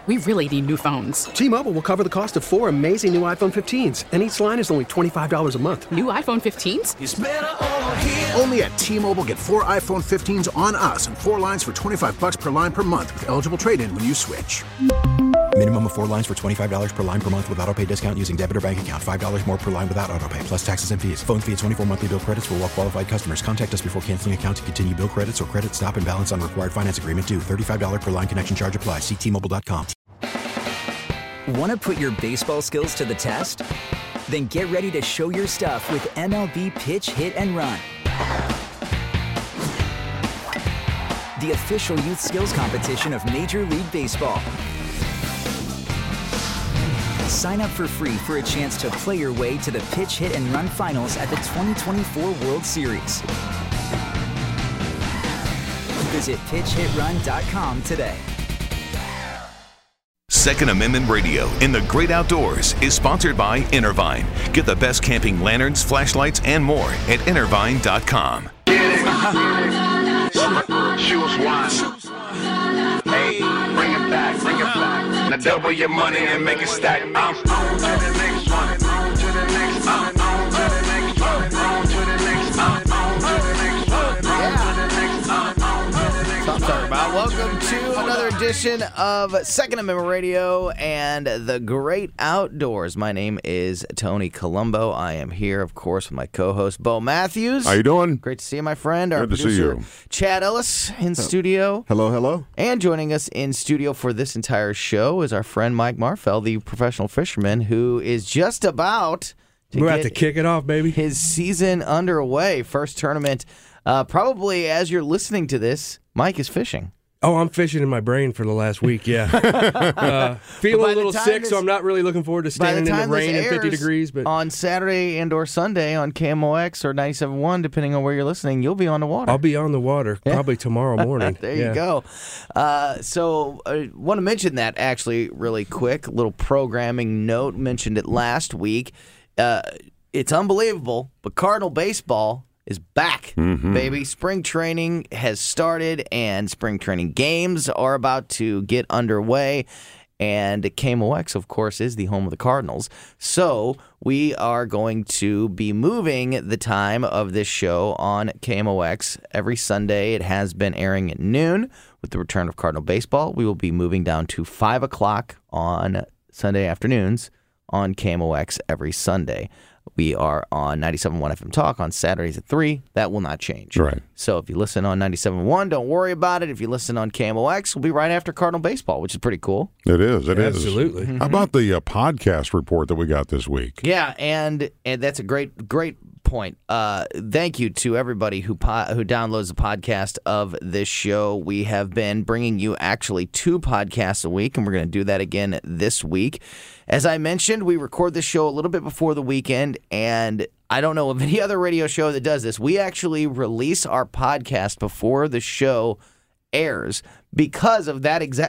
We really need new phones. T-Mobile will cover the cost of 4 amazing new iPhone 15s, and each line is only $25 a month. New iPhone 15s? It's better over here. Only at T-Mobile, get 4 iPhone 15s on us and 4 lines for $25 per line per month with eligible trade-in when you switch. Minimum of 4 lines for $25 per line per month with autopay discount using debit or bank account. $5 more per line without autopay, plus taxes and fees. Phone fee at 24 monthly bill credits for well-qualified customers. Contact us before canceling account to continue bill credits or credit stop and balance on required finance agreement due. $35 per line connection charge applies. See T-Mobile.com. Want to put your baseball skills to the test? Then get ready to show your stuff with MLB Pitch, Hit, and Run. The official youth skills competition of Major League Baseball. Sign up for free for a chance to play your way to the Pitch, Hit, and Run finals at the 2024 World Series. Visit pitchhitrun.com today. Second Amendment Radio in the Great Outdoors is sponsored by Intervine. Get the best camping lanterns, flashlights, and more at intervine.com. Choose one. Hey, bring it back, bring it back. Now double your money and make it stack. I'm on to the next one. On to the next one. On to the next one. On to the next one. On to the next one. On to the next one. That's what I'm talking about. Welcome to another edition of Second Amendment Radio and the Great Outdoors. My name is Tony Colombo. I am here, of course, with my co-host, Bo Matthews. How you doing? Great to see you, my friend. Our Good to producer, see you. Chad Ellis, in studio. Hello, hello. And joining us in studio for this entire show is our friend Mike Marfell, the professional fisherman, who is just about to We're about to kick it off, baby. His season underway. First tournament. Probably as you're listening to this, Mike is fishing. Oh, I'm fishing in my brain for the last week, yeah. Feeling a little sick, so I'm not really looking forward to standing in the rain at 50 degrees. But on Saturday and or Sunday on KMOX or 97.1, depending on where you're listening, you'll be on the water. I'll be on the water probably tomorrow morning. There you go. So I want to mention that actually really quick. Little programming note, mentioned it last week. It's unbelievable, but Cardinal baseball is back, baby. Spring training has started, and spring training games are about to get underway. And KMOX, of course, is the home of the Cardinals. So we are going to be moving the time of this show on KMOX every Sunday. It has been airing at noon. With the return of Cardinal baseball, we will be moving down to 5 o'clock on Sunday afternoons on KMOX every Sunday. We are on 97.1 FM Talk on Saturdays at 3. That will not change. Right. So if you listen on 97.1, don't worry about it. If you listen on KMOX, we'll be right after Cardinal baseball, which is pretty cool. It is. It is. Absolutely. How about the podcast report that we got this week? Yeah, and that's a great point. Thank you to everybody who downloads the podcast of this show. We have been bringing you actually 2 podcasts a week, and we're going to do that again this week. As I mentioned, we record this show a little bit before the weekend, and I don't know of any other radio show that does this. We actually release our podcast before the show airs because of that exact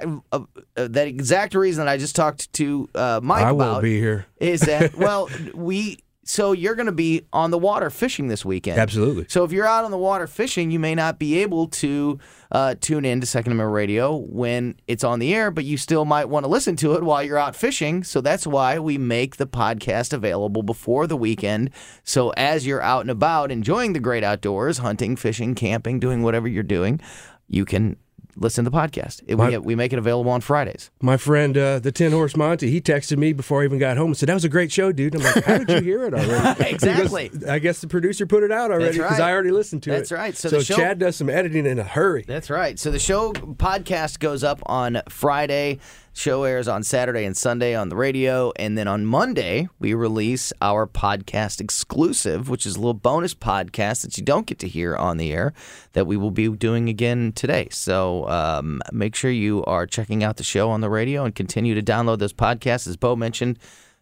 reason that I just talked to Mike about. I won't be here. Is that, well, So you're going to be on the water fishing this weekend. Absolutely. So if you're out on the water fishing, you may not be able to tune in to Second Amendment Radio when it's on the air, but you still might want to listen to it while you're out fishing. So that's why we make the podcast available before the weekend. So as you're out and about enjoying the great outdoors, hunting, fishing, camping, doing whatever you're doing, you can listen to the podcast. We make it available on Fridays. My friend, the 10 Horse Monty, he texted me before I even got home and said, "That was a great show, dude." I'm like, "How did you hear it already?" Exactly. Goes, I guess the producer put it out already because I already listened to it. That's right. So Chad does some editing in a hurry. That's right. So the show podcast goes up on Friday. Show airs on Saturday and Sunday on the radio, and then on Monday we release our podcast exclusive, which is a little bonus podcast that you don't get to hear on the air that we will be doing again today. So make sure you are checking out the show on the radio and continue to download those podcasts. As Bo mentioned,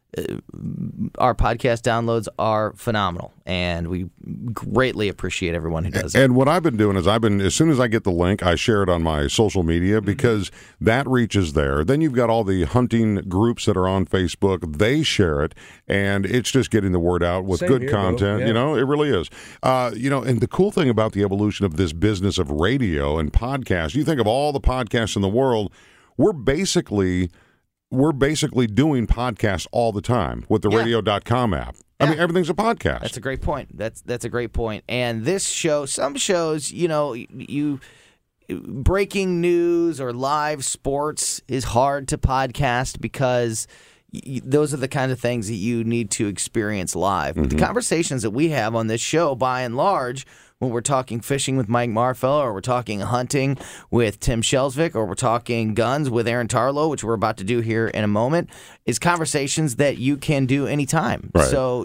our podcast downloads are phenomenal, and we greatly appreciate everyone who does it. And what I've been doing is as soon as I get the link, I share it on my social media because that reaches there. Then you've got all the hunting groups that are on Facebook. They share it, and it's just getting the word out with good content. Yeah. You know, it really is. And the cool thing about the evolution of this business of radio and podcasts, you think of all the podcasts in the world, we're basically doing podcasts all the time with the radio.com app. I mean, everything's a podcast. That's a great point. That's a great point. And this show, some shows, you breaking news or live sports is hard to podcast because those are the kinds of things that you need to experience live. But the conversations that we have on this show, by and large, when we're talking fishing with Mike Marfell, or we're talking hunting with Tim Shelsvik, or we're talking guns with Aaron Tarlow, which we're about to do here in a moment, is conversations that you can do anytime. Right. So,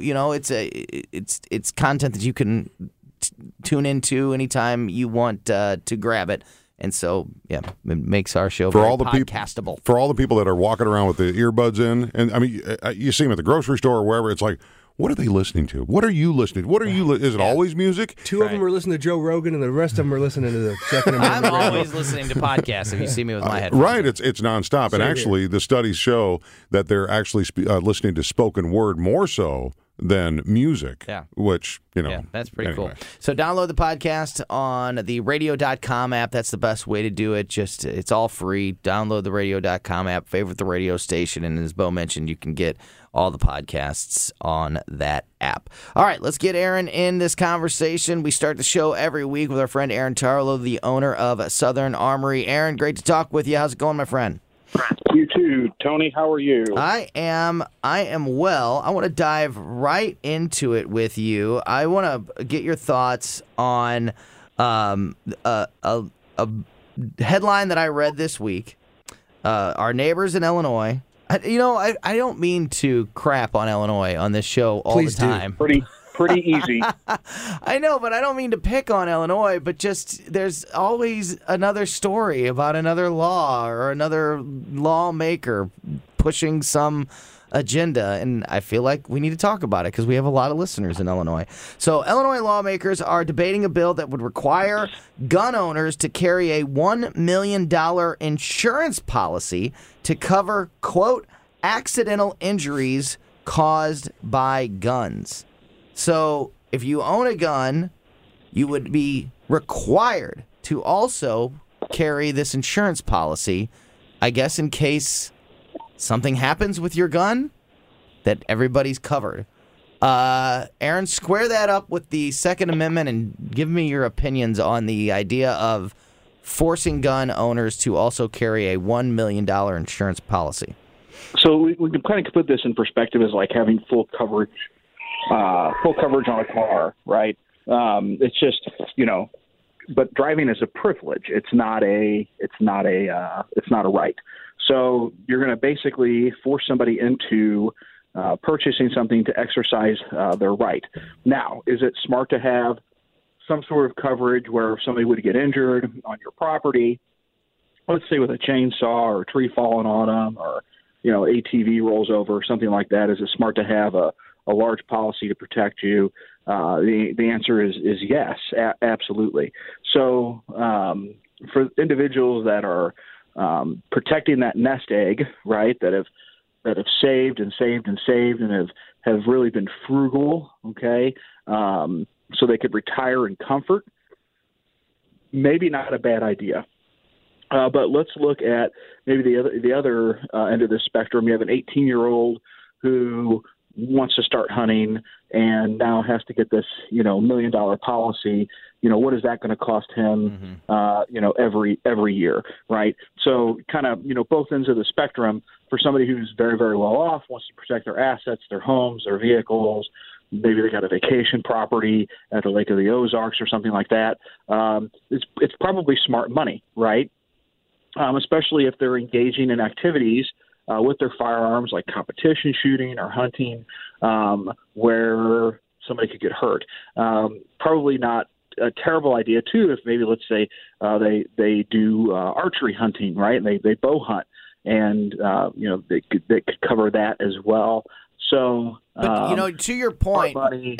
it's content that you can tune into anytime you want to grab it. And so, it makes our show very podcastable. For all the people that are walking around with the earbuds in, and I mean, you see them at the grocery store or wherever, it's like, what are they listening to? What are you listening to? Is it always music? Two of them are listening to Joe Rogan, and the rest of them are listening to the Second Amendment. I'm always listening to podcasts if you see me with my headphones. Right, it's nonstop. And actually, the studies show that they're actually listening to spoken word more so than music, which, that's pretty cool. So download the podcast on the radio.com app. That's the best way to do it. It's all free. Download the radio.com app, favorite the radio station, and as Bo mentioned, you can get all the podcasts on that app. All right, let's get Aaron in this conversation. We start the show every week with our friend Aaron Tarlow, the owner of Southern Armory. Aaron, great to talk with you. How's it going, my friend? You too, Tony. How are you? I am well. I want to dive right into it with you. I want to get your thoughts on a headline that I read this week. Our neighbors in Illinois. I don't mean to crap on Illinois on this show all the time. Pretty easy. I know, but I don't mean to pick on Illinois, but just there's always another story about another law or another lawmaker pushing some agenda, and I feel like we need to talk about it because we have a lot of listeners in Illinois. So Illinois lawmakers are debating a bill that would require gun owners to carry a $1 million insurance policy to cover, quote, accidental injuries caused by guns. So if you own a gun, you would be required to also carry this insurance policy, I guess, in case something happens with your gun, that everybody's covered. Aaron, square that up with the Second Amendment and give me your opinions on the idea of forcing gun owners to also carry a $1 million insurance policy. So we can kind of put this in perspective as like having full coverage on a car, right? It's just, but driving is a privilege. It's not a right. So you're going to basically force somebody into purchasing something to exercise their right. Now, is it smart to have some sort of coverage where if somebody would get injured on your property, let's say with a chainsaw or a tree falling on them, or ATV rolls over or something like that? Is it smart to have a large policy to protect you? The answer is yes, absolutely. So for individuals that are protecting that nest egg, right, that have saved and have really been frugal, okay, so they could retire in comfort, maybe not a bad idea. But let's look at maybe the other end of the spectrum. You have an 18-year-old who wants to start hunting and now has to get this, $1 million policy. What is that going to cost him, every year, right? So kind of, both ends of the spectrum. For somebody who's very, very well off, wants to protect their assets, their homes, their vehicles, maybe they got a vacation property at the Lake of the Ozarks or something like that. It's probably smart money, right? Especially if they're engaging in activities with their firearms, like competition shooting or hunting, where somebody could get hurt. Probably not a terrible idea, too, if maybe, let's say, they do archery hunting, right? And they bow hunt, and they could cover that as well. So, but, to your point,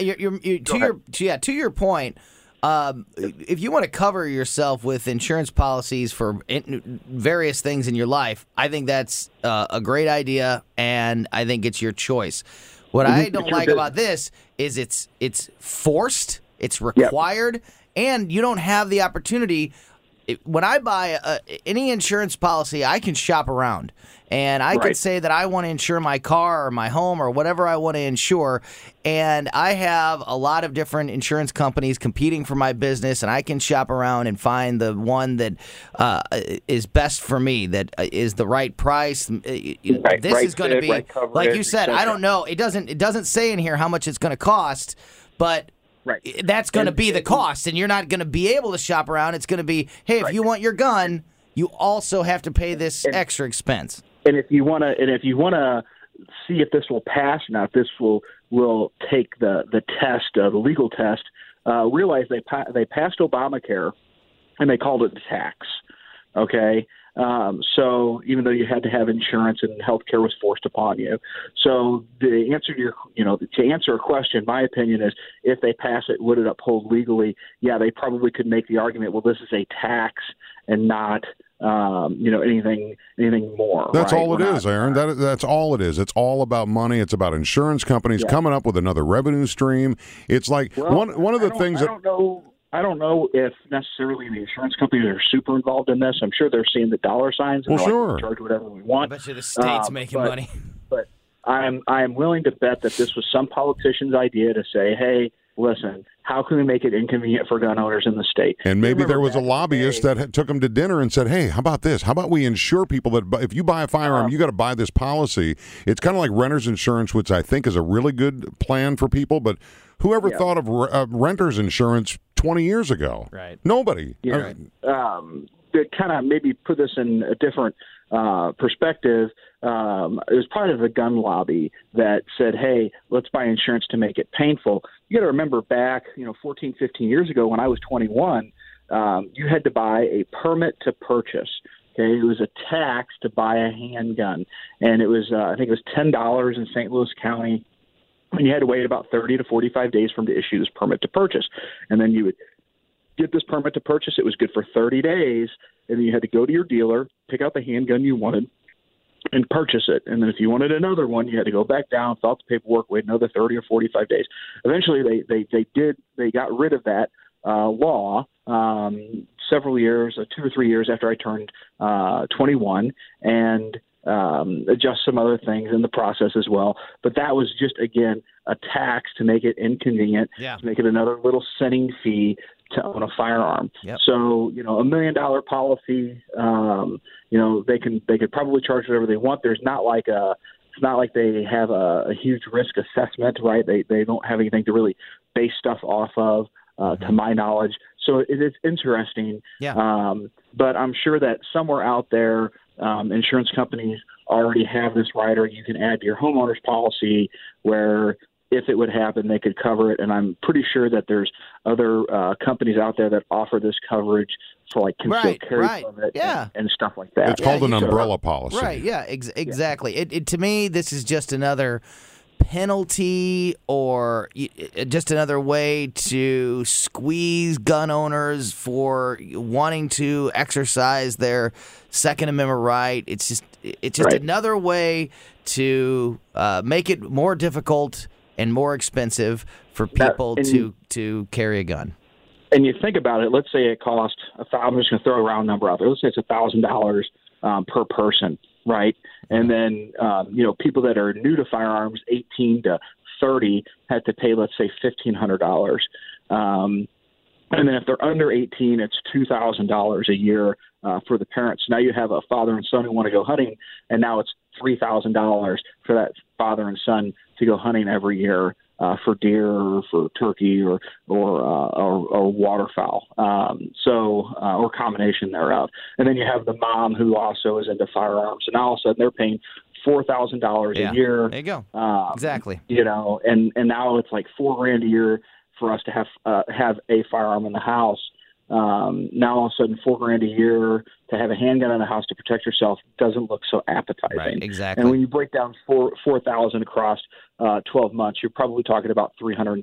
to your point. If you want to cover yourself with insurance policies for various things in your life, I think that's a great idea, and I think it's your choice. What I don't like about this is it's forced, it's required, and you don't have the opportunity. when I buy any insurance policy, I can shop around. And I can say that I want to insure my car or my home or whatever I want to insure. And I have a lot of different insurance companies competing for my business, and I can shop around and find the one that is best for me, that is the right price. This is going to be, like you said, I don't know. It doesn't say in here how much it's going to cost, but that's going to be the cost. And you're not going to be able to shop around. It's going to be, hey, if you want your gun, you also have to pay this extra expense. And if you want to see if this will pass or not, if this will take the test, the legal test, realize they passed Obamacare and they called it a tax. Okay, so even though you had to have insurance and health care was forced upon you, so the answer to to answer a question, my opinion is, if they pass it, would it uphold legally? Yeah, they probably could make the argument, well, this is a tax and not anything more. That's all it is, Aaron. That's all it is. It's all about money. It's about insurance companies coming up with another revenue stream. It's like one of the things that I don't know if necessarily the insurance companies are super involved in this. I'm sure they're seeing the dollar signs and sure, like, charge whatever we want. I bet you the state's making money. But I am willing to bet that this was some politician's idea to say, hey, listen, how can we make it inconvenient for gun owners in the state? And maybe there was a lobbyist that took them to dinner and said, hey, how about this? How about we insure people that if you buy a firearm, you got to buy this policy. It's kind of like renter's insurance, which I think is a really good plan for people. But whoever thought of renter's insurance 20 years ago? Right. Nobody. Yeah. To kind of maybe put this in a different perspective, it was part of the gun lobby that said, hey, let's buy insurance to make it painful. You got to remember back, 14, 15 years ago when I was 21, you had to buy a permit to purchase. Okay, it was a tax to buy a handgun, and it was I think it was $10 in St. Louis County, and you had to wait about 30 to 45 days for them to issue this permit to purchase, and then you would get this permit to purchase. It was good for 30 days, and then you had to go to your dealer, pick out the handgun you wanted, and purchase it. And then if you wanted another one, you had to go back down, fill out the paperwork, wait another 30 or 45 days. Eventually, they got rid of that law several years, 2 or 3 years after I turned 21, and adjust some other things in the process as well. But that was just, again, a tax to make it inconvenient, to make it another little sending fee to own a firearm. Yep. So, $1 million policy, they could probably charge whatever they want. It's not like they have a huge risk assessment, right? They don't have anything to really base stuff off of, to my knowledge. So it is interesting. Yeah. But I'm sure that somewhere out there, insurance companies already have this rider you can add to your homeowner's policy where if it would happen, they could cover it. And I'm pretty sure that there's other companies out there that offer this coverage for like concealed carry permit and stuff like that. It's called an umbrella policy. Right, yeah, exactly. It to me, this is just another penalty or just another way to squeeze gun owners for wanting to exercise their Second Amendment right. It's just another way to make it more difficult and more expensive for people to carry a gun. And you think about it, let's say it cost I'm just going to throw a round number out there. Let's say it's $1,000 per person, right? And then, people that are new to firearms, 18 to 30, had to pay, let's say, $1,500. And then if they're under 18, it's $2,000 a year for the parents. Now you have a father and son who want to go hunting, and now it's $3,000 for that father and son to go hunting every year for deer or for turkey or waterfowl, or a combination thereof. And then you have the mom who also is into firearms, and all of a sudden they're paying $4,000 a year. There you go. Exactly. And now it's like $4,000 a year for us to have a firearm in the house. Now all of a sudden $4,000 a year to have a handgun in the house to protect yourself doesn't look so appetizing. Right, exactly. And when you break down $4,000 across 12 months, you're probably talking about $360.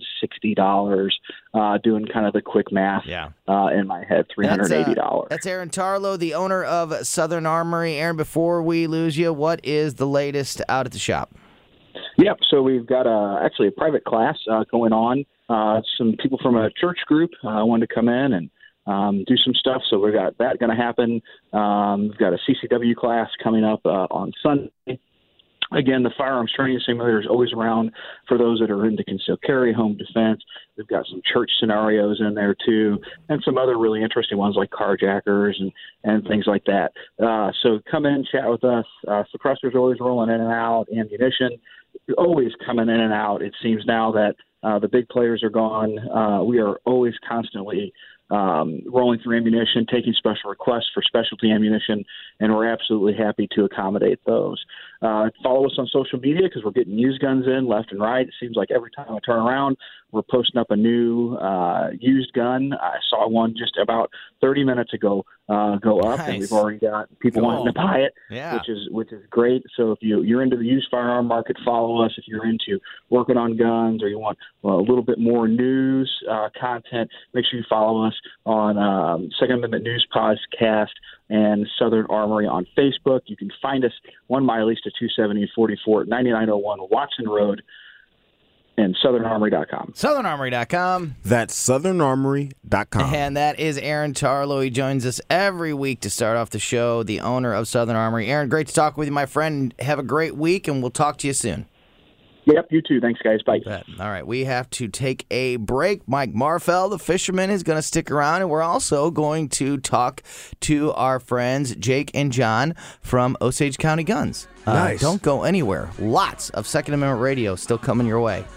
Doing kind of the quick math in my head, $380. That's Aaron Tarlow, the owner of Southern Armory. Aaron, before we lose you, what is the latest out at the shop? Yep. So we've got actually a private class going on. Some people from a church group wanted to come in and do some stuff. So we've got that going to happen. We've got a CCW class coming up on Sunday. Again, the firearms training simulator is always around for those that are into concealed carry, home defense. We've got some church scenarios in there too, and some other really interesting ones like carjackers and things like that. So come in, chat with us. Suppressors are always rolling in and out. Ammunition always coming in and out. It seems now that the big players are gone. We are always constantly rolling through ammunition, taking special requests for specialty ammunition, and we're absolutely happy to accommodate those. Follow us on social media because we're getting used guns in left and right. It seems like every time I turn around, we're posting up a new used gun. I saw one just about 30 minutes ago go up, and we've already got people wanting to buy it, which is great. So if you're into the used firearm market, follow us. If you're into working on guns or you want a little bit more news content, make sure you follow us on Second Amendment News Podcast and Southern Armory on Facebook. You can find us 1 mile east of 270 and 44 at 9901 Watson Road and SouthernArmory.com. SouthernArmory.com. That's SouthernArmory.com. And that is Aaron Tarlow. He joins us every week to start off the show, the owner of Southern Armory. Aaron, great to talk with you, my friend. Have a great week, and we'll talk to you soon. Yep, you too. Thanks, guys. Bye. All right, we have to take a break. Mike Marfell, the fisherman, is going to stick around, and we're also going to talk to our friends Jake and John from Osage County Guns. Nice. Don't go anywhere. Lots of Second Amendment radio still coming your way.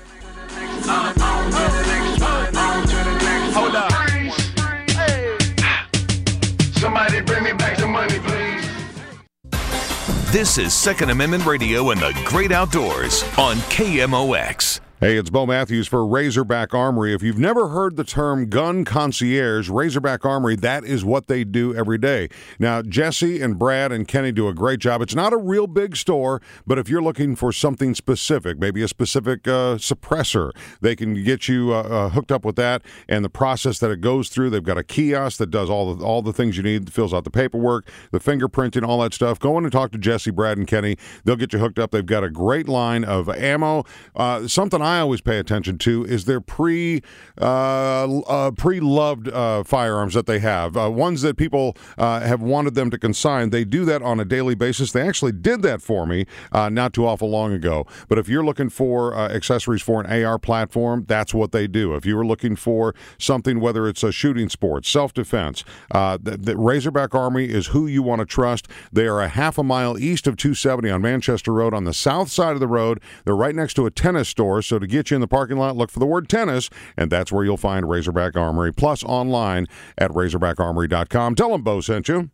Hold up. Somebody bring me back some money, please. This is Second Amendment Radio and the Great Outdoors on KMOX. Hey, it's Bo Matthews for Razorback Armory. If you've never heard the term gun concierge, Razorback Armory, that is what they do every day. Now, Jesse and Brad and Kenny do a great job. It's not a real big store, but if you're looking for something specific, maybe a specific suppressor, they can get you hooked up with that and the process that it goes through. They've got a kiosk that does all the things you need, fills out the paperwork, the fingerprinting, all that stuff. Go in and talk to Jesse, Brad, and Kenny. They'll get you hooked up. They've got a great line of ammo. Something I always pay attention to is their pre-loved firearms that they have. Ones that people have wanted them to consign. They do that on a daily basis. They actually did that for me not too awful long ago. But if you're looking for accessories for an AR platform, that's what they do. If you were looking for something, whether it's a shooting sport, self-defense, the Razorback Armory is who you want to trust. They are a half a mile east of 270 on Manchester Road on the south side of the road. They're right next to a tennis store, so to get you in the parking lot, look for the word tennis, and that's where you'll find Razorback Armory, plus online at RazorbackArmory.com. Tell them Bo sent you.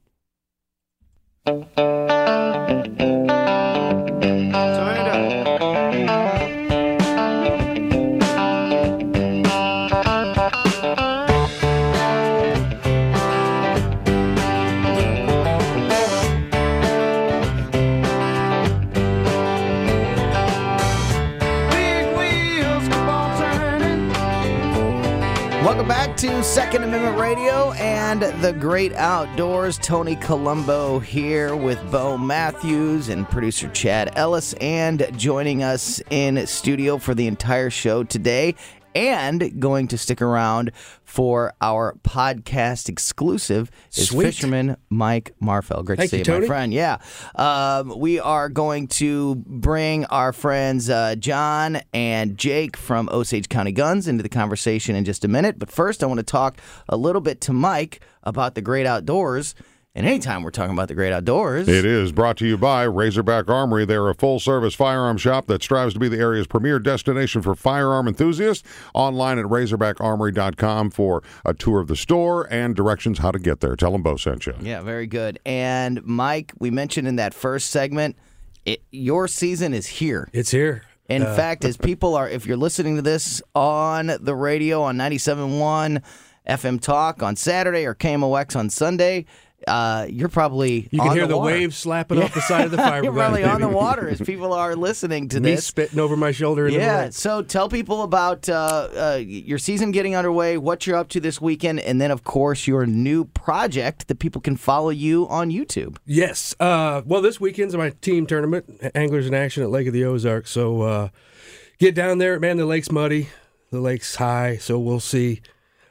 Welcome back to Second Amendment Radio and the Great Outdoors. Tony Colombo here with Bo Matthews and producer Chad Ellis, and joining us in studio for the entire show today, and going to stick around for our podcast exclusive is Fisherman Mike Marfell. Great to see you, my friend. Yeah. We are going to bring our friends John and Jake from Osage County Guns into the conversation in just a minute. But first, I want to talk a little bit to Mike about the Great Outdoors. And anytime we're talking about the Great Outdoors. It is brought to you by Razorback Armory. They're a full-service firearm shop that strives to be the area's premier destination for firearm enthusiasts. Online at RazorbackArmory.com for a tour of the store and directions how to get there. Tell them Bo sent you. Yeah, very good. And Mike, we mentioned in that first segment, your season is here. It's here. In fact, as people are, if you're listening to this on the radio on 97.1 FM Talk on Saturday or KMOX on Sunday, you're probably You can hear the waves slapping off the side of the fiberglass. You're probably on the water as people are listening to this. Me spitting over my shoulder in the rain. So tell people about your season getting underway, what you're up to this weekend, and then, of course, your new project that people can follow you on YouTube. Yes. Well, this weekend's my team tournament, Anglers in Action at Lake of the Ozarks. So get down there. Man, the lake's muddy. The lake's high, so we'll see.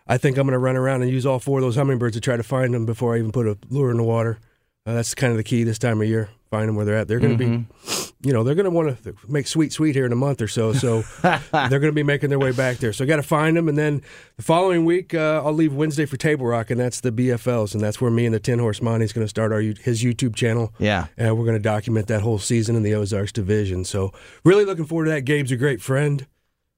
I think I'm going to run around and use all 4 of those hummingbirds to try to find them before I even put a lure in the water. That's kind of the key this time of year. Find them where they're at. They're going to be, they're going to want to make sweet here in a month or so. So they're going to be making their way back there. So I got to find them. And then the following week, I'll leave Wednesday for Table Rock, and that's the BFLs. And that's where me and the 10 Horse Monty's going to start his YouTube channel. Yeah. And we're going to document that whole season in the Ozarks division. So really looking forward to that. Gabe's a great friend,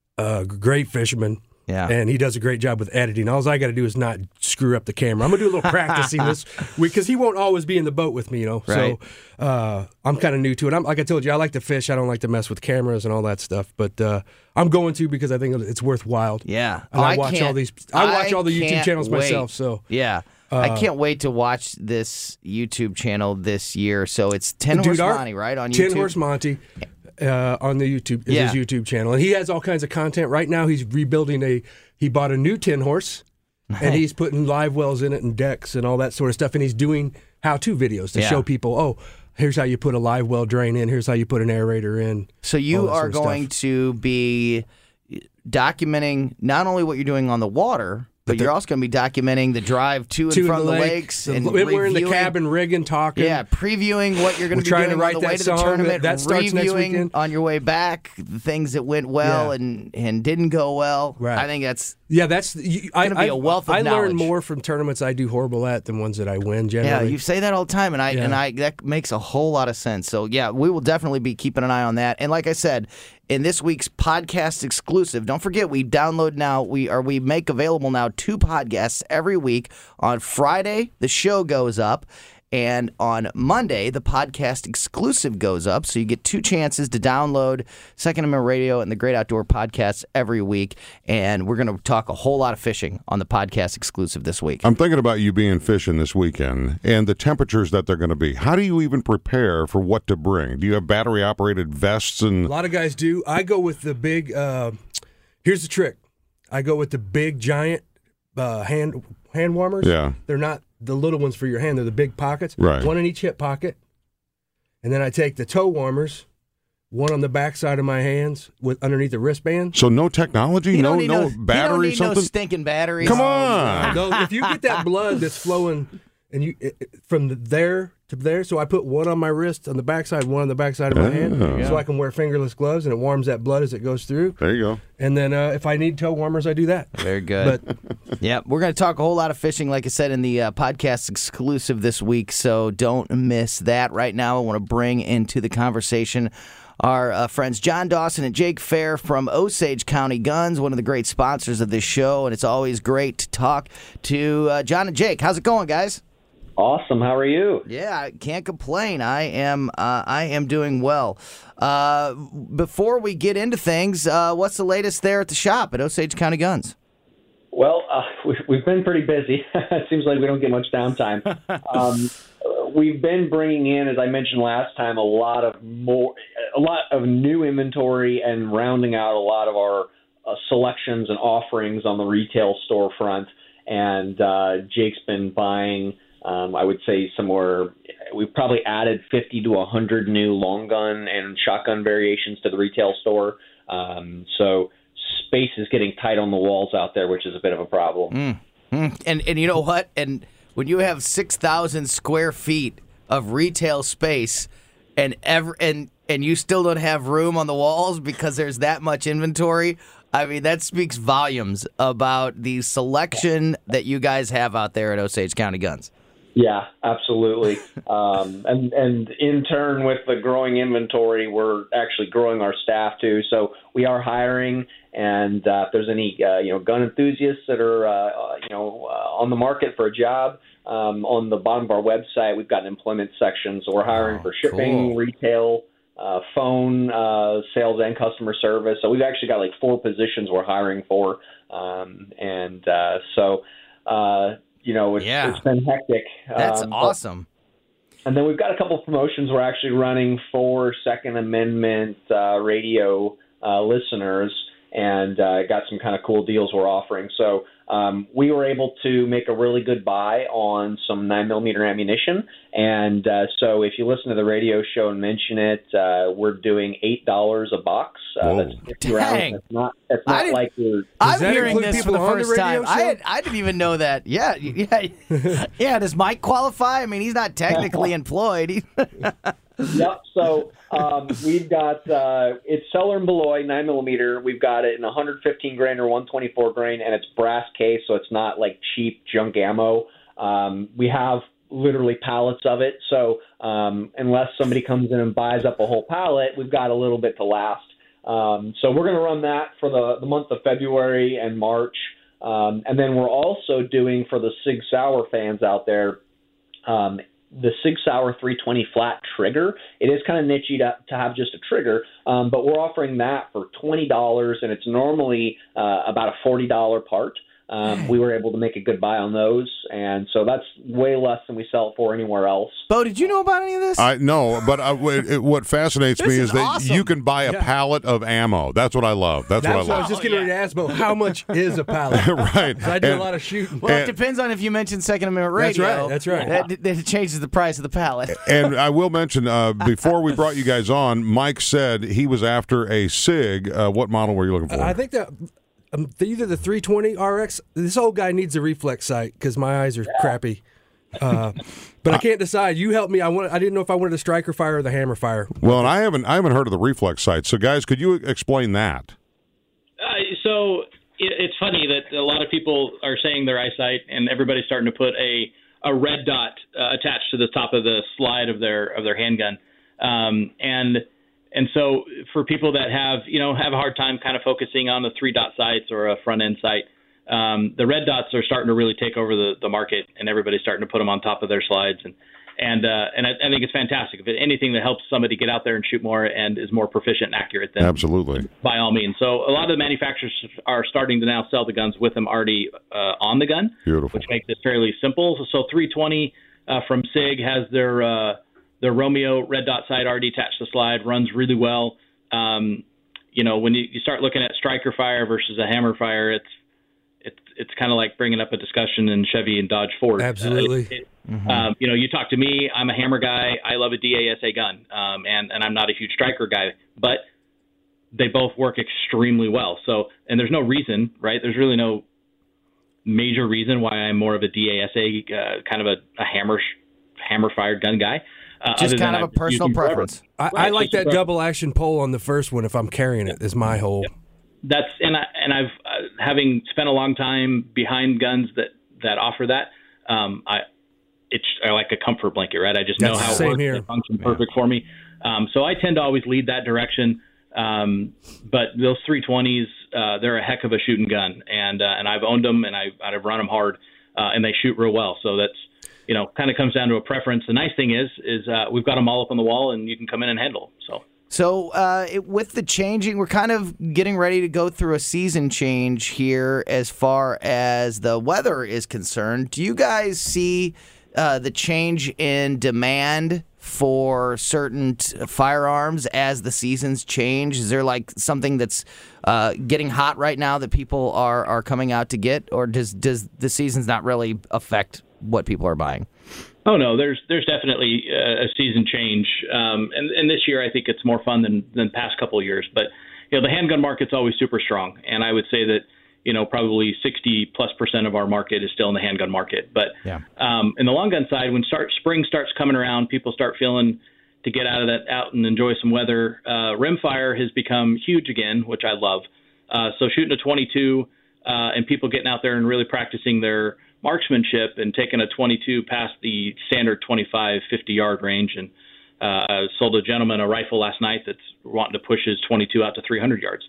great fisherman. Yeah. And he does a great job with editing. All I got to do is not screw up the camera. I'm going to do a little practicing this week because he won't always be in the boat with me, Right. So I'm kind of new to it. Like I told you, I like to fish. I don't like to mess with cameras and all that stuff. But I'm going to because I think it's worthwhile. Yeah. And I watch all the YouTube channels myself. So yeah. I can't wait to watch this YouTube channel this year. So it's 10 Horse Monty, right, on YouTube? 10 Horse Monty. On the YouTube, his YouTube channel. And he has all kinds of content. Right now he's rebuilding he bought a new 10 horse and he's putting live wells in it and decks and all that sort of stuff. And he's doing how-to videos to show people, here's how you put a live well drain in, here's how you put an aerator in. So you are going to be documenting not only what you're doing on the water, but you're also going to be documenting the drive to and from the lakes. And we're in the cabin rigging, talking. Yeah, previewing what you're going to be doing on the way to the tournament, that starts next weekend. On your way back, the things that went well and didn't go well. Right. I think that's going to be a wealth of knowledge. I learn more from tournaments I do horrible at than ones that I win, generally. Yeah, you say that all the time, and that makes a whole lot of sense. So, yeah, we will definitely be keeping an eye on that. And like I said, in this week's podcast exclusive, don't forget we download now, we make available now 2 podcasts every week. On Friday, the show goes up. And on Monday, the podcast exclusive goes up, so you get 2 chances to download Second Amendment Radio and the Great Outdoor Podcasts every week. And we're going to talk a whole lot of fishing on the podcast exclusive this week. I'm thinking about you being fishing this weekend and the temperatures that they're going to be. How do you even prepare for what to bring? Do you have battery-operated vests? And a lot of guys do. I go with the big, here's the trick. I go with the big, giant hand warmers. Yeah. They're not the little ones for your hand. They're the big pockets. Right. 1 in each hip pocket. And then I take the toe warmers, 1 on the backside of my hands with underneath the wristband. So no technology? No battery? You don't need no stinking batteries. Come on. No, if you get that blood that's flowing and from there to there, so I put 1 on my wrist on the backside, 1 on the backside of my hand, so I can wear fingerless gloves, and it warms that blood as it goes through. There you go. And then if I need toe warmers, I do that. Very good. Yeah, we're going to talk a whole lot of fishing, like I said, in the podcast exclusive this week, so don't miss that. Right now, I want to bring into the conversation our friends John Dawson and Jake Fair from Osage County Guns, one of the great sponsors of this show, and it's always great to talk to John and Jake. How's it going, guys? Awesome. How are you? Yeah, I can't complain. I am doing well. Before we get into things, what's the latest there at the shop at Osage County Guns? Well, we've been pretty busy. It seems like we don't get much downtime. We've been bringing in, as I mentioned last time, a lot of new inventory and rounding out a lot of our selections and offerings on the retail storefront. And Jake's been buying. I would say we've probably added 50 to 100 new long gun and shotgun variations to the retail store. So space is getting tight on the walls out there, which is a bit of a problem. And you know what? And when you have 6,000 square feet of retail space and you still don't have room on the walls because there's that much inventory, I mean, that speaks volumes about the selection that you guys have out there at Osage County Guns. Yeah, absolutely. And in turn, with the growing inventory, we're actually growing our staff too. So we are hiring, and if there's any gun enthusiasts that are on the market for a job, on the bottom of our website, we've got an employment section. So we're hiring for shipping, retail, phone sales, and customer service. So we've actually got like 4 positions we're hiring for, it's been hectic. That's awesome. And then we've got a couple of promotions we're actually running for Second Amendment radio listeners, and got some kind of cool deals we're offering. So we were able to make a really good buy on some 9mm ammunition. And so if you listen to the radio show and mention it, we're doing $8 a box. That's 50 rounds. It's not like you're... I'm hearing this for the first time. I didn't even know that. Yeah. Does Mike qualify? I mean, he's not technically employed. Yep. So we've got it's Celler and Beloy 9mm. We've got it in 115 grain or 124 grain, and it's brass case, so it's not like cheap junk ammo. We have literally pallets of it, so unless somebody comes in and buys up a whole pallet, we've got a little bit to last. So we're going to run that for the month of February and March, and then we're also doing for the Sig Sauer fans out there. The Sig Sauer 320 flat trigger. It is kind of nichey to have just a trigger, but we're offering that for $20, and it's normally about a $40 part. We were able to make a good buy on those, and so that's way less than we sell it for anywhere else. Bo, did you know about any of this? No, but what fascinates me is that awesome. you can buy a pallet of ammo. That's what I love. That's what I love. I was just getting ready to ask Bo, how much is a pallet? Right. I do a lot of shooting. Well, it depends on if you mention Second Amendment radio. That's right. That changes the price of the pallet. And I will mention, before we brought you guys on, Mike said he was after a SIG. What model were you looking for? I think that... either the 320 RX. This old guy needs a reflex sight because my eyes are crappy. But I can't decide. You help me. I didn't know if I wanted the striker fire or the hammer fire. Well, and I haven't heard of the reflex sight. So, guys, could you explain that? So it's funny that a lot of people are saying their eyesight, and everybody's starting to put a red dot attached to the top of the slide of their handgun, And so for people that have a hard time kind of focusing on the 3-dot sights or a front end sight, the red dots are starting to really take over the market, and everybody's starting to put them on top of their slides. And I think it's fantastic. If anything that helps somebody get out there and shoot more and is more proficient and accurate, then absolutely, by all means. So a lot of the manufacturers are starting to now sell the guns with them already on the gun, beautiful, which makes it fairly simple. So 320 from SIG has their Romeo red dot sight already attached to the slide, runs really well. When you start looking at striker fire versus a hammer fire, it's kind of like bringing up a discussion in Chevy and Dodge Ford. Absolutely. You talk to me, I'm a hammer guy. I love a DASA gun, and I'm not a huge striker guy, but they both work extremely well. So, and there's no reason, right? There's really no major reason why I'm more of a DASA kind of a hammer fired gun guy. Just kind of a personal preference. I like that double action pole on the first one if I'm carrying it, is my whole. That's I've having spent a long time behind guns that offer that. I like a comfort blanket, right? I just know how it works. It functions perfect for me. So I tend to always lead that direction. But those 320s, they're a heck of a shooting gun, and I've owned them and I've run them hard, and they shoot real well. So that's. Kind of comes down to a preference. The nice thing is we've got them all up on the wall, and you can come in and handle them. So with the changing, we're kind of getting ready to go through a season change here as far as the weather is concerned. Do you guys see the change in demand for certain firearms as the seasons change? Is there like something that's getting hot right now that people are coming out to get, or does the seasons not really affect what people are buying? Oh no, there's definitely a season change, and this year I think it's more fun than past couple of years. But the handgun market's always super strong, and I would say that probably 60+% of our market is still in the handgun market. But in the long gun side, when spring starts coming around, people start feeling to get out and enjoy some weather. Rimfire has become huge again, which I love. So shooting a 22 and people getting out there and really practicing their marksmanship and taking a 22 past the standard 25, 50-yard range. And I sold a gentleman a rifle last night that's wanting to push his 22 out to 300 yards.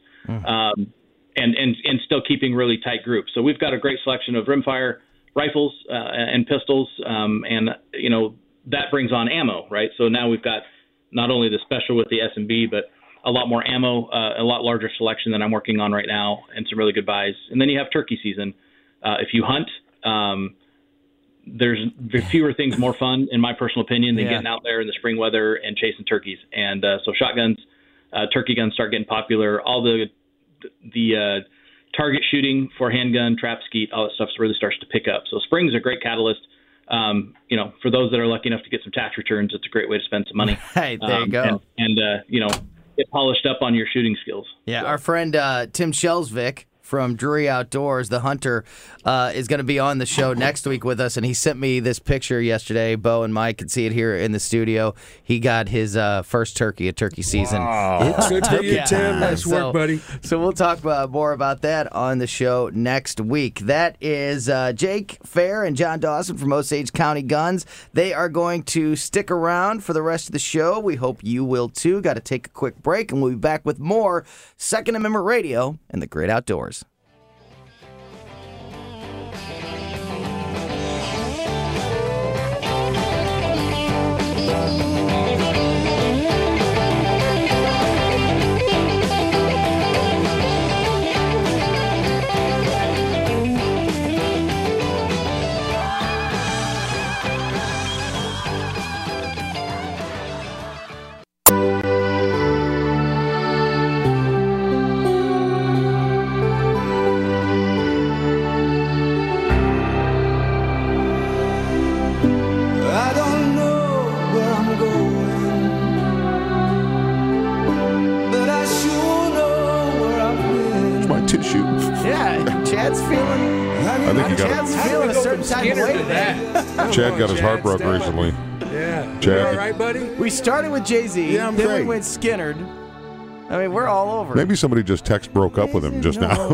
And still keeping really tight groups. So we've got a great selection of rimfire rifles and pistols, and that brings on ammo, right? So now we've got not only the special with the S&B, but a lot more ammo, a lot larger selection than I'm working on right now, and some really good buys. And then you have turkey season. If you hunt, there's fewer things more fun, in my personal opinion, than getting out there in the spring weather and chasing turkeys. And so shotguns, turkey guns start getting popular. All the target shooting for handgun, trap, skeet, all that stuff really starts to pick up. So spring is a great catalyst. For those that are lucky enough to get some tax returns, it's a great way to spend some money. Hey, there you go. And get polished up on your shooting skills. Yeah, our friend Tim Shelsvik from Drury Outdoors, the hunter, is going to be on the show next week with us, and he sent me this picture yesterday. Bo and Mike can see it here in the studio. He got his first turkey, a turkey season. Wow. It's good for you, Tim. Nice work, buddy. So we'll talk more about that on the show next week. That is Jake Fair and John Dawson from Osage County Guns. They are going to stick around for the rest of the show. We hope you will, too. Got to take a quick break, and we'll be back with more Second Amendment Radio and the Great Outdoors. Tissue. Yeah, Chad's feeling. Chad's feeling a certain type of way today. Chad got his heart broke recently. Yeah. Chad, you all right, buddy? We started with Jay-Z. Yeah, I'm then great. we went Skinnerd. I mean, we're all over. Maybe somebody just broke up with him just now.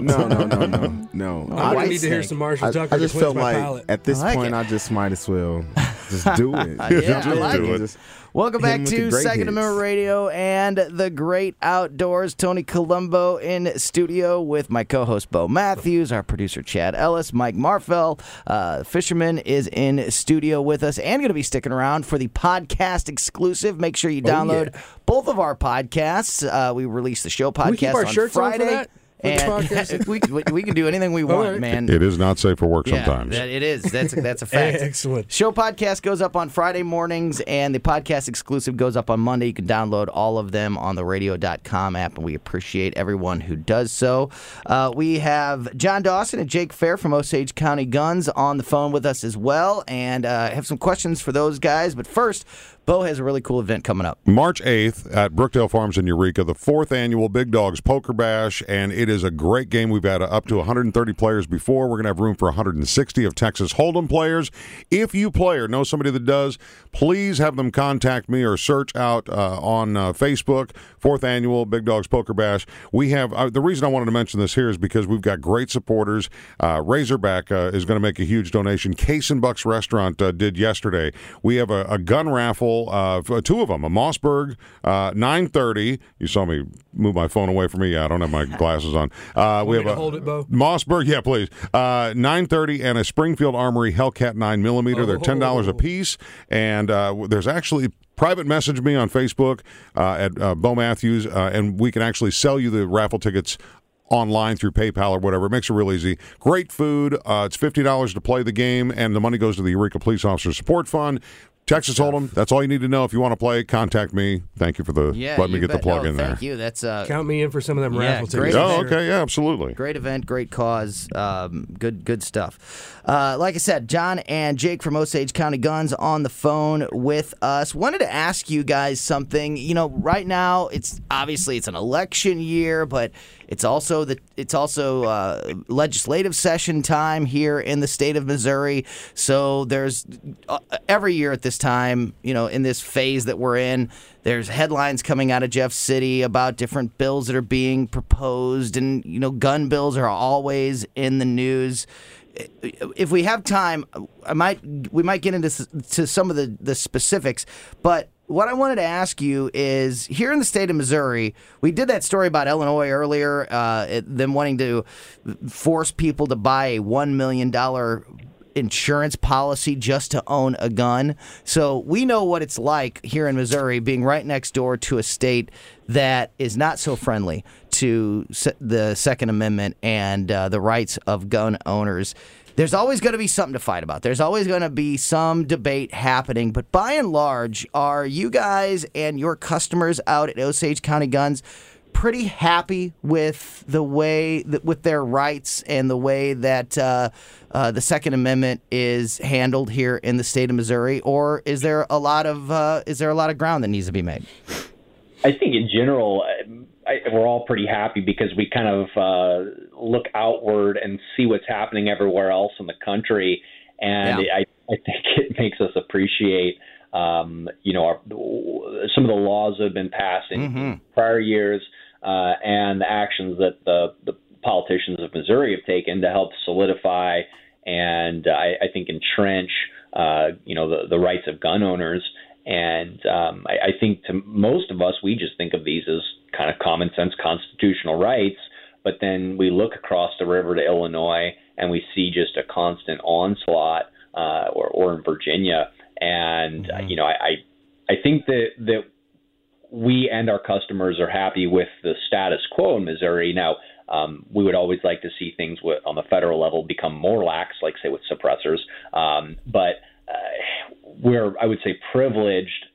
No. I need to hear some Marshall Tucker. I just felt like palate. at this point, I just might as well just do it. Yeah, I like it. Just Welcome hit back him with to the great Second hits. Amendment Radio and the Great Outdoors. Tony Colombo in studio with my co-host Bo Matthews, our producer Chad Ellis, Mike Marfell. Fisherman is in studio with us and going to be sticking around for the podcast exclusive. Make sure you download both of our podcasts. We release the show podcast we keep our on shirts Friday. on for that? And we can do anything we want, man. It is not safe for work sometimes. It is. That's a fact. Excellent. Show podcast goes up on Friday mornings, and the podcast exclusive goes up on Monday. You can download all of them on the radio.com app, and we appreciate everyone who does so. We have John Dawson and Jake Fair from Osage County Guns on the phone with us as well, and have some questions for those guys. But first, Bo has a really cool event coming up. March 8th at Brookdale Farms in Eureka, the 4th annual Big Dogs Poker Bash, and it is a great game. We've had up to 130 players before. We're going to have room for 160 of Texas Hold'em players. If you play or know somebody that does, please have them contact me or search out on Facebook, 4th annual Big Dogs Poker Bash. We have the reason I wanted to mention this here is because we've got great supporters. Razorback is going to make a huge donation. Case and Bucks Restaurant did yesterday. We have a gun raffle. Two of them, a Mossberg 930. You saw me move my phone away from me. Yeah, I don't have my glasses on. We have a hold it, Bo? Mossberg, yeah, please. 930 and a Springfield Armory Hellcat 9mm. They're $10 a piece, and there's actually private message me on Facebook at Bo Matthews, and we can actually sell you the raffle tickets online through PayPal or whatever. It makes it real easy. Great food. It's $50 to play the game, and the money goes to the Eureka Police Officer Support Fund. Texas Hold'em, that's all you need to know. If you want to play, contact me. Thank you for letting me get the plug in there. Thank you. That's count me in for some of them raffle tickets. Oh, okay, yeah, absolutely. Great event, great cause, good stuff. Like I said, John and Jake from Osage County Guns on the phone with us. Wanted to ask you guys something. You know, right now it's an election year, but it's also legislative session time here in the state of Missouri. So there's every year at this time, you know, in this phase that we're in, there's headlines coming out of Jeff City about different bills that are being proposed, and you know, gun bills are always in the news. If we have time, we might get into some of the specifics, but what I wanted to ask you is, here in the state of Missouri, we did that story about Illinois earlier, them wanting to force people to buy a $1 million insurance policy just to own a gun. So we know what it's like here in Missouri, being right next door to a state that is not so friendly to the Second Amendment and the rights of gun owners. There's always going to be something to fight about. There's always going to be some debate happening. But by and large, are you guys and your customers out at Osage County Guns pretty happy with the way with their rights and the way that the Second Amendment is handled here in the state of Missouri, or is there a lot of ground that needs to be made? I think in general, we're all pretty happy because we kind of look outward and see what's happening everywhere else in the country, and I think it makes us appreciate, some of the laws that have been passed in prior years, and the actions that the politicians of Missouri have taken to help solidify and I think entrench, the rights of gun owners. And I think to most of us, we just think of these as kind of common sense constitutional rights. But then we look across the river to Illinois and we see just a constant onslaught, or in Virginia. And, I think that we and our customers are happy with the status quo in Missouri. Now, we would always like to see things on the federal level become more lax, like, say, with suppressors. But we're, I would say, privileged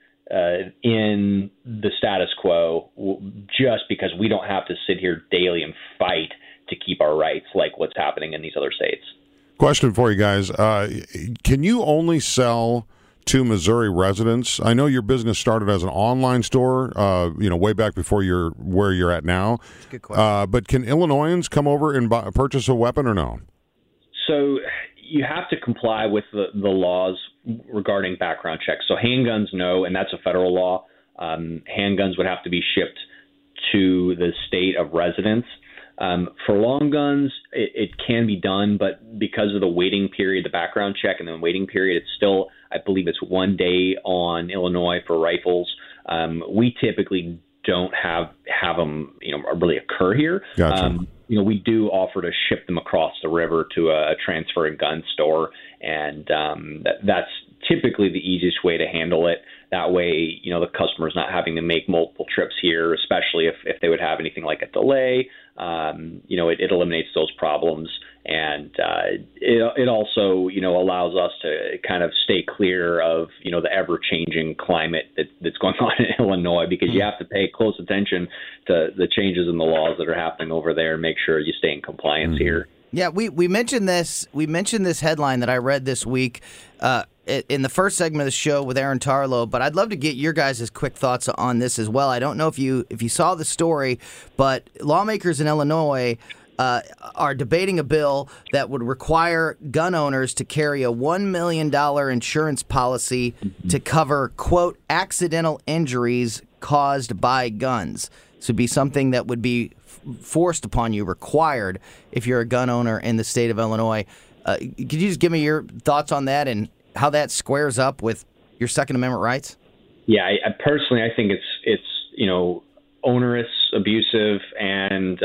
in the status quo just because we don't have to sit here daily and fight to keep our rights like what's happening in these other states. Question for you guys. Can you only sell to Missouri residents? I know your business started as an online store, way back before where you're at now. Good question. But can Illinoisans come over and purchase a weapon or no? So you have to comply with the laws regarding background checks. So handguns, no, and that's a federal law. Handguns would have to be shipped to the state of residence. For long guns, it can be done, but because of the waiting period, the background check and the waiting period, it's still, I believe it's 1 day on Illinois for rifles. We typically don't have them, really occur here. Gotcha. We do offer to ship them across the river to a transferring gun store, and that's typically the easiest way to handle it. That way, the customer's not having to make multiple trips here, especially if they would have anything like a delay. It eliminates those problems, and it also, allows us to kind of stay clear of, the ever-changing climate that's going on in Illinois, because you have to pay close attention to the changes in the laws that are happening over there and make sure you stay in compliance here. Yeah, we mentioned this. We mentioned this headline that I read this week in the first segment of the show with Aaron Tarlow, but I'd love to get your guys' quick thoughts on this as well. I don't know if you saw the story, but lawmakers in Illinois are debating a bill that would require gun owners to carry a $1 million insurance policy to cover, quote, accidental injuries caused by guns. This would be something that would be forced upon you, required, if you're a gun owner in the state of Illinois. Could you just give me your thoughts on that and how that squares up with your Second Amendment rights? Yeah, I personally, I think it's onerous, abusive, and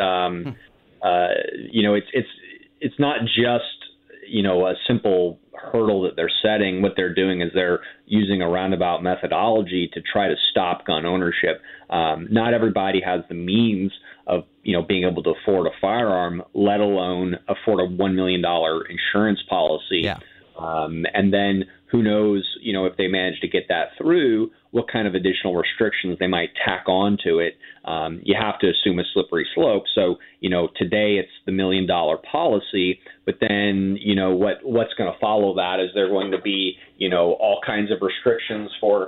it's not just a simple hurdle that they're setting. What they're doing is they're using a roundabout methodology to try to stop gun ownership. Not everybody has the means of being able to afford a firearm, let alone afford a $1 million insurance policy. Yeah. And then who knows, if they manage to get that through, what kind of additional restrictions they might tack on to it. You have to assume a slippery slope. So, today it's the $1 million policy, but then, what's going to follow that is there going to be, all kinds of restrictions for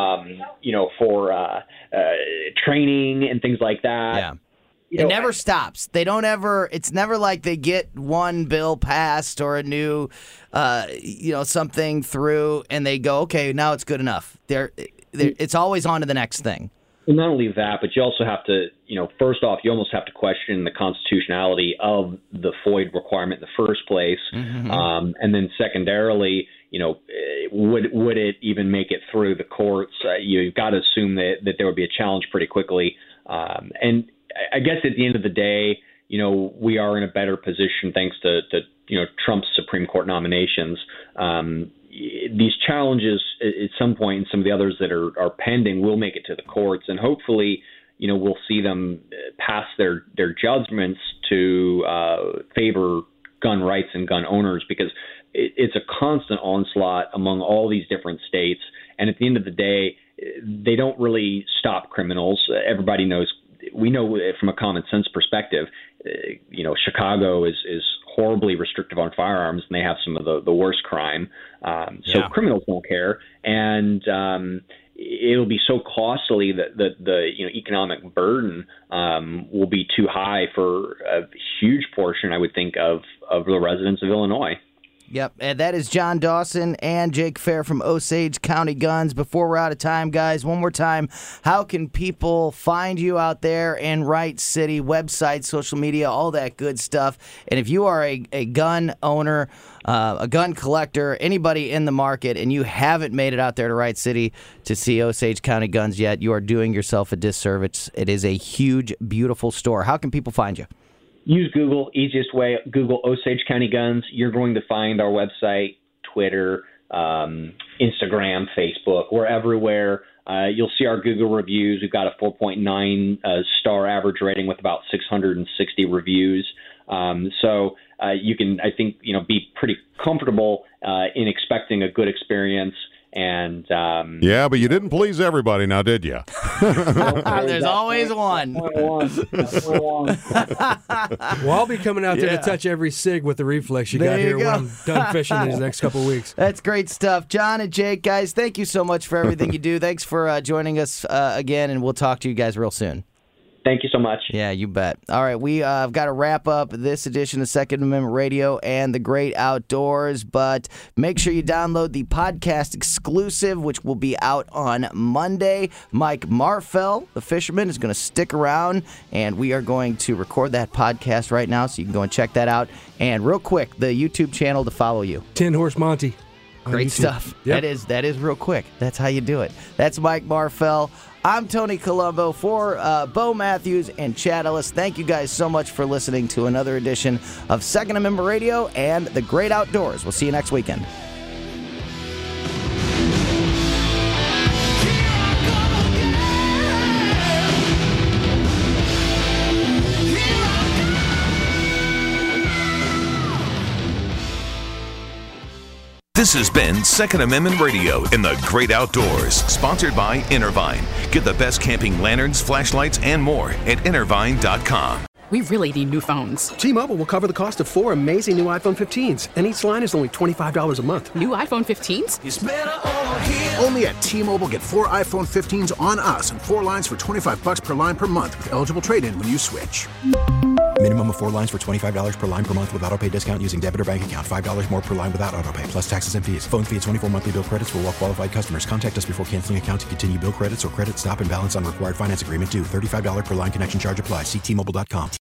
training and things like that. Yeah. It never stops. They don't ever. It's never like they get one bill passed or a new, something through, and they go, okay, now it's good enough. It's always on to the next thing. Well, not only that, but you also have to, first off, you almost have to question the constitutionality of the FOID requirement in the first place, and then secondarily, would it even make it through the courts? You've got to assume that there would be a challenge pretty quickly, and I guess at the end of the day, we are in a better position thanks to Trump's Supreme Court nominations. These challenges at some point, and some of the others that are pending, will make it to the courts, and hopefully, we'll see them pass their judgments to favor gun rights and gun owners, because it's a constant onslaught among all these different states. And at the end of the day, they don't really stop criminals. Everybody knows we know from a common sense perspective, Chicago is horribly restrictive on firearms, and they have some of the worst crime. So criminals don't care, and it'll be so costly that the economic burden will be too high for a huge portion, I would think, of the residents of Illinois. Yep, and that is John Dawson and Jake Fair from Osage County Guns. Before we're out of time, guys, one more time, how can people find you out there in Wright City? Website, social media, all that good stuff. And if you are a gun owner, a gun collector, anybody in the market, and you haven't made it out there to Wright City to see Osage County Guns yet, you are doing yourself a disservice. It is a huge, beautiful store. How can people find you? Use Google, easiest way. Google Osage County Guns. You're going to find our website, Twitter, Instagram, Facebook. We're everywhere. You'll see our Google reviews. We've got a 4.9 star average rating with about 660 reviews. So you can, I think, be pretty comfortable in expecting a good experience. And yeah, but you didn't please everybody, now did you? There's always one. Well, I'll be coming out there to touch every sig with the reflex you got here when I'm done fishing in the next couple of weeks. That's great stuff. John and Jake, guys, thank you so much for everything you do. Thanks for joining us again, and we'll talk to you guys real soon. Thank you so much. Yeah, you bet. All right, we have got to wrap up this edition of Second Amendment Radio and the Great Outdoors, but make sure you download the podcast exclusive, which will be out on Monday. Mike Marfell, the fisherman, is going to stick around, and we are going to record that podcast right now, so you can go and check that out. And real quick, the YouTube channel to follow you. 10 Horse Monty. Great stuff. Yep. That is real quick. That's how you do it. That's Mike Marfell. I'm Tony Colombo for Bo Matthews and Chad Ellis. Thank you guys so much for listening to another edition of Second Amendment Radio and the Great Outdoors. We'll see you next weekend. This has been Second Amendment Radio in the Great Outdoors, sponsored by Intervine. Get the best camping lanterns, flashlights, and more at Intervine.com. We really need new phones. T-Mobile will cover the cost of 4 amazing new iPhone 15s, and each line is only $25 a month. New iPhone 15s? It's better over here. Only at T-Mobile, get 4 iPhone 15s on us and 4 lines for $25 per line per month with eligible trade-in when you switch. Minimum of 4 lines for $25 per line per month with autopay discount using debit or bank account. $5 more per line without autopay, plus taxes and fees. Phone fee at 24 monthly bill credits for well-qualified customers. Contact us before canceling account to continue bill credits or credit stop and balance on required finance agreement due. $35 per line connection charge applies. See T-Mobile.com.